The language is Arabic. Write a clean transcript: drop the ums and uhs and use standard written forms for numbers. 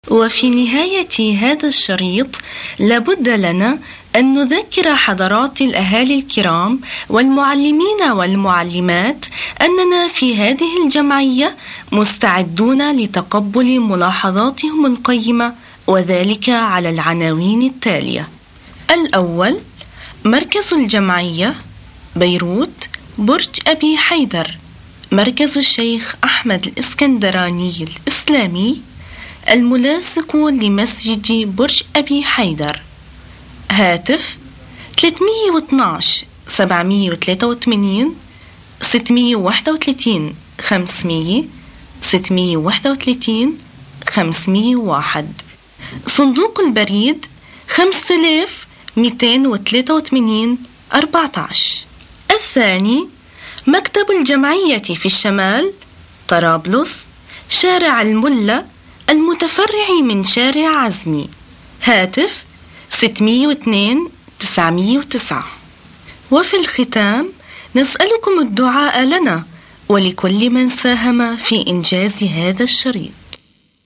وفي نهاية هذا الشريط لابد لنا أن نذكر حضرات الأهالي الكرام والمعلمين والمعلمات أننا في هذه الجمعية مستعدون لتقبل ملاحظاتهم القيمة، وذلك على العناوين التالية: الأول، مركز الجمعية بيروت، برج أبي حيدر، مركز الشيخ أحمد الإسكندراني الإسلامي الملاصق لمسجد برج أبي حيدر. هاتف 312 783 631 500 631 501. صندوق البريد 5283 14. الثاني، مكتب الجمعية في الشمال، طرابلس، شارع الملا المتفرع من شارع عزمي. هاتف 602 909. وفي الختام نسألكم الدعاء لنا ولكل من ساهم في إنجاز هذا الشريط.